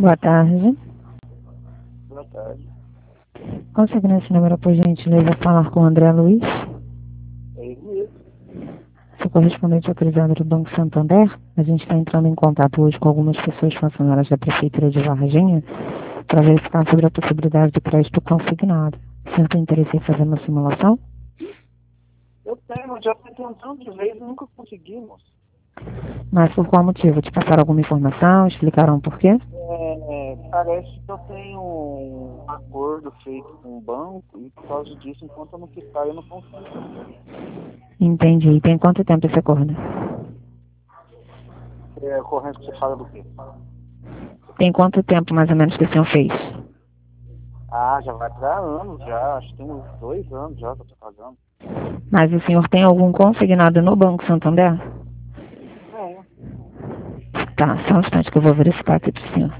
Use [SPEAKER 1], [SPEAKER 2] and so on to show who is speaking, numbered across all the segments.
[SPEAKER 1] Boa tarde.
[SPEAKER 2] Boa tarde.
[SPEAKER 1] Consegue esse número, por gentileza, falar com o André Luiz?
[SPEAKER 2] É ele mesmo.
[SPEAKER 1] Sou correspondente autorizado do Banco Santander. A gente está entrando em contato hoje com algumas pessoas funcionárias da Prefeitura de Varginha para verificar sobre a possibilidade de crédito consignado. O senhor tem interesse em fazer uma simulação?
[SPEAKER 2] Eu tenho, já estou tentando de vez e nunca conseguimos.
[SPEAKER 1] Mas por qual motivo? Te passaram alguma informação? Explicaram por quê?
[SPEAKER 2] Parece que eu tenho um acordo feito com o banco e por causa disso, enquanto eu não quitar, eu não consigo fazer.
[SPEAKER 1] Entendi. E tem quanto tempo esse acordo?
[SPEAKER 2] Corrente que você fala do quê?
[SPEAKER 1] Tem quanto tempo, mais ou menos, que o senhor fez?
[SPEAKER 2] Já vai para anos já. Acho que tem uns 2 anos já que eu estou pagando.
[SPEAKER 1] Mas o senhor tem algum consignado no Banco Santander?
[SPEAKER 2] É.
[SPEAKER 1] Tá, só um instante que eu vou verificar aqui pro senhor.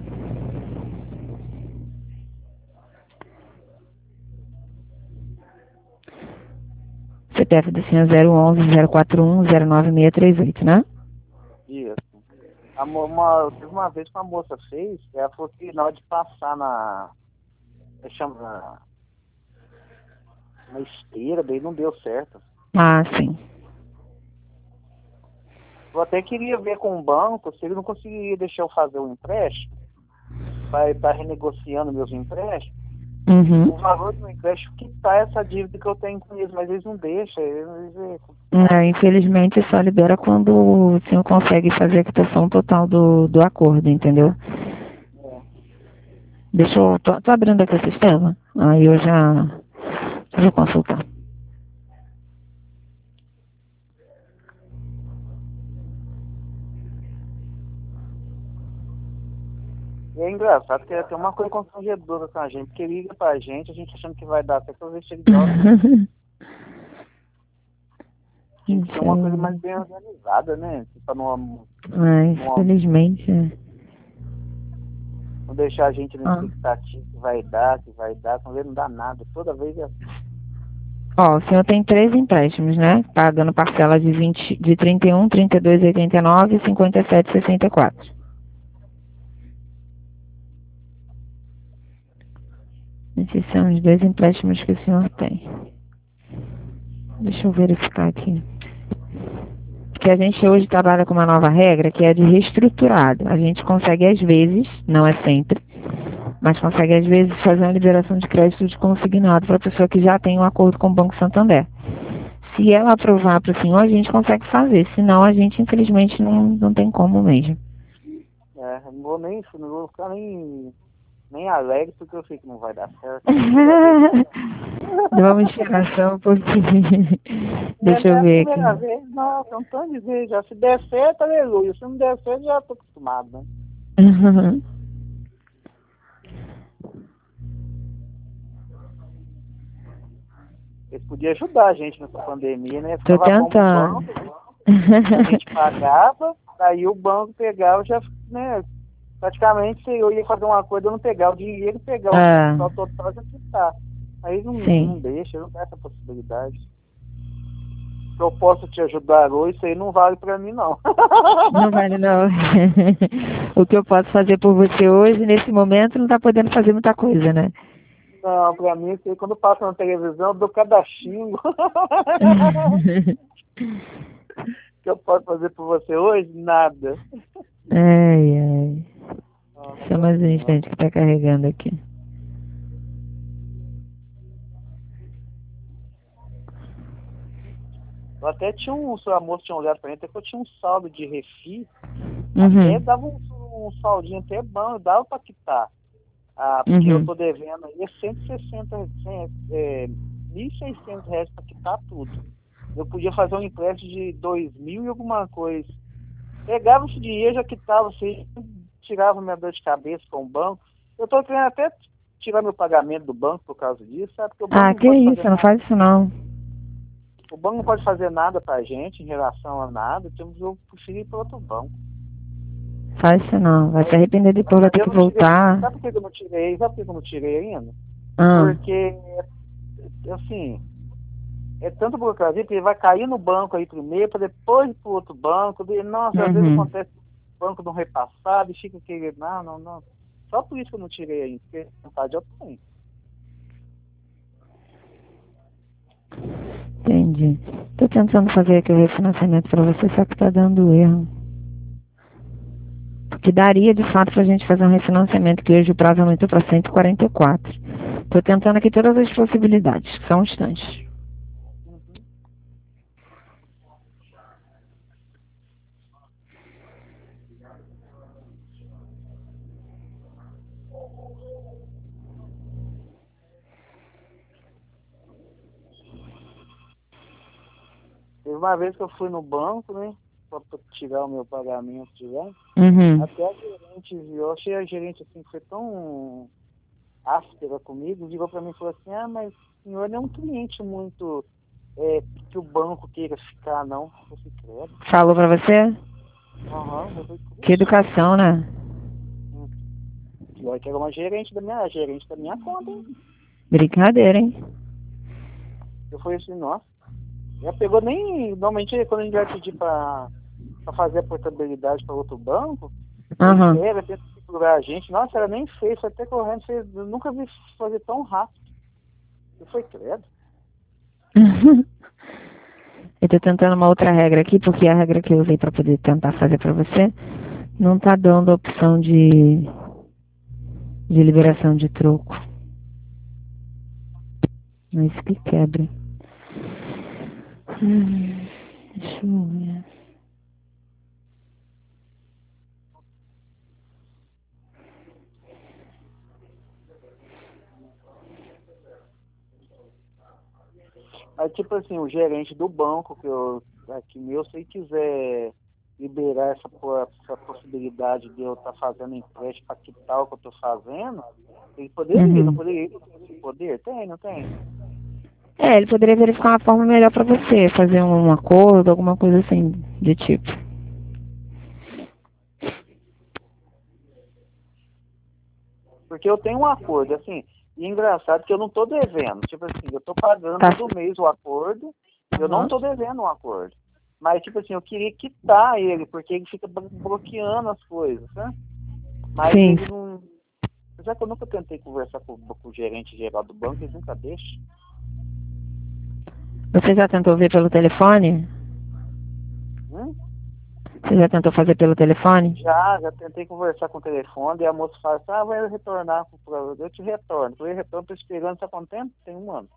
[SPEAKER 1] CPF do senhor 011-041-09638, né?
[SPEAKER 2] Isso. Teve uma vez que uma moça fez, ela falou que na hora de passar chama na esteira, daí não deu certo.
[SPEAKER 1] Ah, sim.
[SPEAKER 2] Eu até queria ver com o banco se ele não conseguiria deixar eu fazer um empréstimo, para estar renegociando meus empréstimos, o valor do empréstimo quitar essa dívida que eu tenho com eles, mas eles não deixam.
[SPEAKER 1] Infelizmente só libera quando o senhor consegue fazer a quitação total do acordo, entendeu? Deixa eu... Tô abrindo aqui o sistema, aí eu já vou consultar.
[SPEAKER 2] E é engraçado, porque tem uma coisa constrangedora com a gente, porque liga pra gente, a gente achando que vai dar até que eu chega de hora. Tem que ser uma coisa mais bem organizada, né? Pra não
[SPEAKER 1] infelizmente...
[SPEAKER 2] Não deixar a gente na expectativa que vai dar, quando ele não dá nada. Toda vez é assim.
[SPEAKER 1] Ó, o senhor tem 3 empréstimos, né? Pagando parcela de 31, 32,89 e 57,64. Esses são os 2 empréstimos que o senhor tem. Deixa eu verificar aqui. Porque a gente hoje trabalha com uma nova regra que é de reestruturado. A gente consegue às vezes, não é sempre, mas consegue às vezes fazer uma liberação de crédito de consignado para a pessoa que já tem um acordo com o Banco Santander. Se ela aprovar para o senhor, a gente consegue fazer. Senão, a gente infelizmente não tem como mesmo.
[SPEAKER 2] Não vou ficar nem alegre porque eu sei que não vai dar certo.
[SPEAKER 1] Deu uma inspiração porque... Deixa eu ver aqui.
[SPEAKER 2] Nossa, um tanto de vez já. Se der certo, aleluia. Se não der certo, já estou acostumado, né? Eles podiam ajudar a gente nessa pandemia, né?
[SPEAKER 1] Tô tentando.
[SPEAKER 2] A gente pagava, aí o banco pegava, já, né? Praticamente, se eu ia fazer uma coisa, eu não pegar o dinheiro, pegar o total e já quitar. Aí não deixa, não dá essa possibilidade. Se eu posso te ajudar hoje, isso aí não vale pra mim, não.
[SPEAKER 1] Não vale, não. O que eu posso fazer por você hoje, nesse momento, não tá podendo fazer muita coisa, né?
[SPEAKER 2] Não, pra mim, isso aí, quando passa na televisão, eu dou cada xingo. O que eu posso fazer por você hoje? Nada.
[SPEAKER 1] Ai. Só mais um instante que tá carregando aqui.
[SPEAKER 2] Eu até tinha a moça tinha olhado pra mim, até que eu tinha um saldo de refi, até dava um saldinho até bom, dava pra quitar. Porque eu tô devendo aí R$1.600 pra quitar tudo. Eu podia fazer um empréstimo de 2.000 e alguma coisa. Pegava esse dinheiro, já quitava, assim, tirava minha dor de cabeça com o banco. Eu tô querendo até tirar meu pagamento do banco por causa disso, sabe? Porque o banco
[SPEAKER 1] que isso, não faz isso não.
[SPEAKER 2] O banco não pode fazer nada pra gente em relação a nada, eu prefiro ir para outro banco.
[SPEAKER 1] Faz isso não, vai se arrepender depois, vai ter que voltar.
[SPEAKER 2] Sabe por que eu não tirei? Sabe por que eu não tirei ainda? Porque, assim, é tanto burocrasia que ele vai cair no banco aí primeiro, para depois ir pro outro banco. Nossa, às vezes acontece o banco não repassado e fica aquele, não. Só por isso que eu não tirei ainda, porque vontade eu tenho.
[SPEAKER 1] Entendi. Tô tentando fazer aqui o refinanciamento pra você, só que tá dando erro. Porque daria, de fato, pra gente fazer um refinanciamento, que hoje o prazo aumentou pra 144. Tô tentando aqui todas as possibilidades, só um instante.
[SPEAKER 2] Teve uma vez que eu fui no banco, né? Pra tirar o meu pagamento de lá. Até a gerente viu. Eu achei a gerente assim, foi tão áspera comigo, virou pra mim e falou assim, mas o senhor não é um cliente muito que o banco queira ficar, não. Eu falei, credo.
[SPEAKER 1] Falou pra você?
[SPEAKER 2] Que
[SPEAKER 1] educação, né?
[SPEAKER 2] Pior que era uma gerente da minha conta, hein?
[SPEAKER 1] Brincadeira, hein?
[SPEAKER 2] Eu falei assim, nossa. Ela pegou nem... Normalmente, quando a gente vai pedir pra fazer a portabilidade para outro banco, ela tenta segurar a gente. Nossa, ela nem fez, foi até correndo. Eu nunca vi fazer tão rápido. Eu falei, credo.
[SPEAKER 1] Eu tô tentando uma outra regra aqui, porque a regra que eu usei pra poder tentar fazer pra você não tá dando a opção de liberação de troco. Mas que quebra. Deixa eu ver.
[SPEAKER 2] Aí, tipo assim, o gerente do banco, se ele quiser liberar essa possibilidade de eu estar fazendo empréstimo para quitar o que eu estou fazendo, ele poderia, não poderia? Esse poder? Tem, não tem?
[SPEAKER 1] Ele poderia verificar uma forma melhor pra você, fazer um acordo, alguma coisa assim, de tipo.
[SPEAKER 2] Porque eu tenho um acordo, assim, e engraçado que eu não estou devendo. Tipo assim, eu estou pagando todo mês o acordo, eu não estou devendo um acordo. Mas, tipo assim, eu queria quitar ele, porque ele fica bloqueando as coisas, né? Mas
[SPEAKER 1] Sim.
[SPEAKER 2] ele não... Já que eu nunca tentei conversar com o gerente geral do banco, eles nunca deixam.
[SPEAKER 1] Você já tentou ver pelo telefone? Você já tentou fazer pelo telefone?
[SPEAKER 2] Já tentei conversar com o telefone, e a moça fala assim, vai retornar pro programa. Eu te retorno. Eu retorno, tô esperando, tá quanto tempo? Tem 1 ano.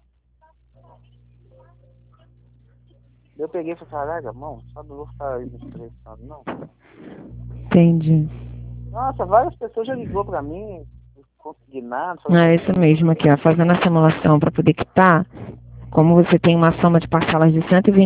[SPEAKER 2] Eu peguei e falei, caraca, mão, sabe, eu vou ficar aí me estressando, não.
[SPEAKER 1] Entendi.
[SPEAKER 2] Nossa, várias pessoas já ligou pra mim, consignado.
[SPEAKER 1] É isso mesmo aqui, ó, fazendo a simulação para poder quitar, como você tem uma soma de parcelas de 120